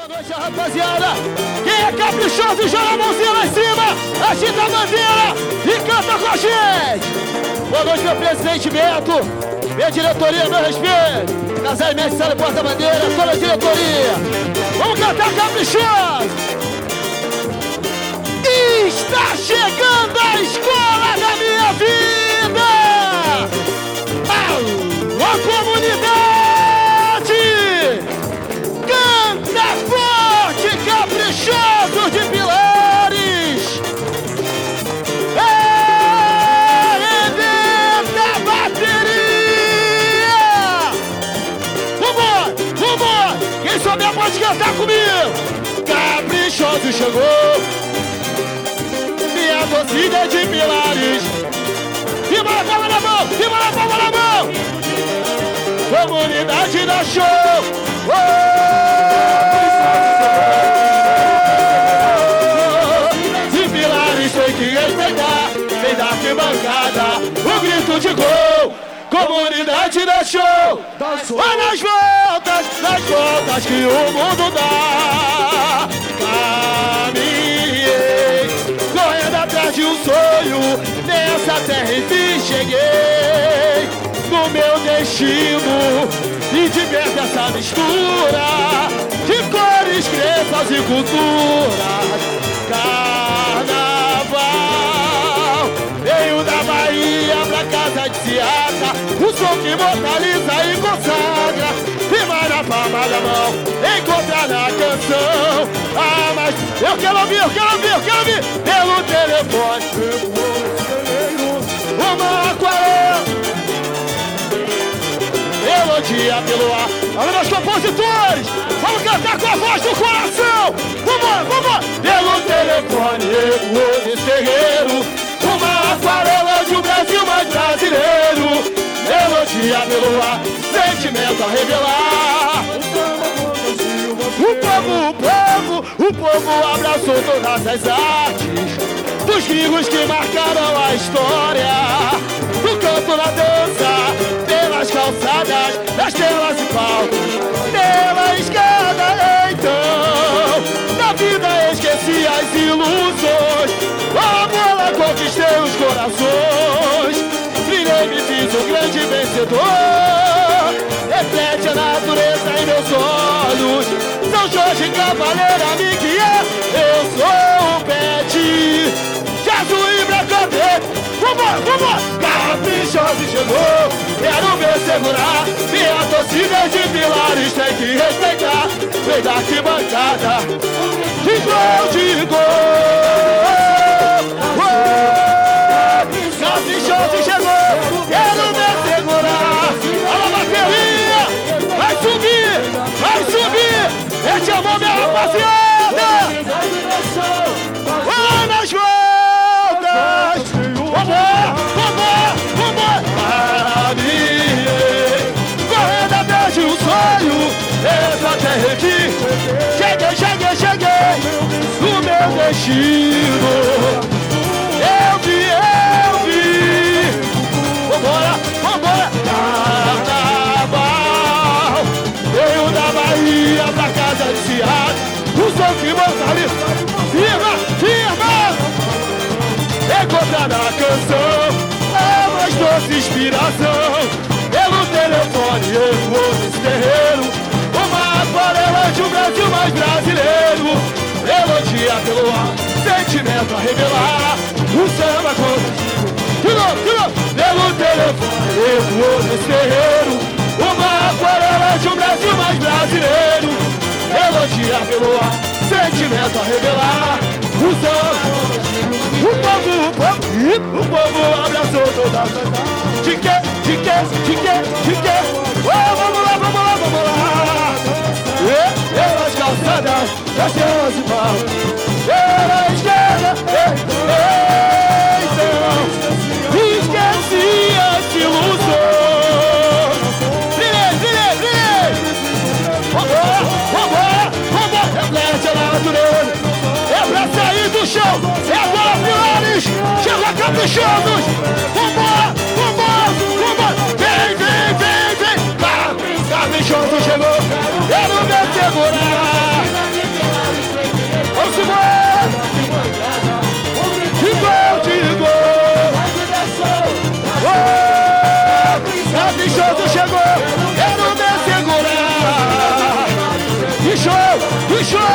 Boa noite, rapaziada. Quem é caprichoso, joga a mãozinha lá em cima, agita a bandeira e canta com a gente. Boa noite, meu presidente Beto, minha diretoria, meu respeito. Casais, mestre, sala, porta-bandeira, toda a diretoria. Vamos cantar caprichoso. Está chegando a escola da minha vida. Alô, comunidade! Canta forte, caprichoso de Pilares! Arrebenta a bateria! Vambora! Quem souber pode cantar comigo! Caprichoso chegou! Minha torcida de Pilares! Viva a palma na mão! Viva a palma na mão! Comunidade da show! De Pilares tem que respeitar, vem da arquibancada, o grito de gol! Comunidade da show! Vai nas voltas que o mundo dá! Caminhei, correndo atrás de um sonho, nessa terra enfim cheguei! No meu destino e de ver essa mistura de cores, crenças e culturas. Carnaval veio da Bahia pra casa de Seata, o som que imortaliza e consagra. E vai na palma da mão, encontrar na canção. Ah, mas eu quero ouvir pelo telefone. Uma aquarela melodia pelo ar. Alô, meus compositores, vamos cantar com a voz do coração. Vambora! Pelo telefone, ecoou nesse terreiro, uma aquarela de um Brasil mais brasileiro. Melodia pelo ar, sentimento a revelar. O povo abraçou todas as artes dos gringos que marcaram a história. No canto, na dança, pelas calçadas, nas telas e palcos, pela escada. Então, na vida esqueci as ilusões, a bola conquistei os corações, brilhei, me fiz um grande vencedor, reflete a natureza em meus olhos. São Jorge Cavaleiro, me guia, eu sou o Pet, de azul e branco dele. Vambora! Caprichoso chegou, quero ver segurar. Minha torcida de Pilares tem que respeitar. Vem da arquibancada, de gol! Caprichoso chegou, quero ver segurar. Alô, bateria, vai subir! Mete a mão, minha rapaziada! Vai nas voltas! Vambora! Correndo atrás de um sonho, essa terra aqui. Cheguei no meu destino. Eu vi. Vambora! Carnaval veio da Bahia pra casa de Seata, o som que imortaliza. Firma! Encontrar na canção a mais doce inspiração. Pelo telefone ecoou nesse terreiro, uma aquarela de um Brasil mais brasileiro. Melodia pelo ar, sentimento a revelar. O samba contigo, de novo. Pelo telefone ecoou nesse terreiro, uma aquarela de um Brasil mais brasileiro. Melodia pelo ar, sentimento a revelar. O samba, o povo abraçou todas as artes. De quê? Oh, vamos lá! Pelas calçadas, das telas e palcos, pela esquerda, então, esqueci as ilusões. Brilhei! Vambora! Reflete a natureza, é pra sair do chão, é agora, Pilares! Chega caprichosos! Vambora! Vem! Caprichoso chegou, quero me segurar. caprichoso chegou, quero me segurar. E show,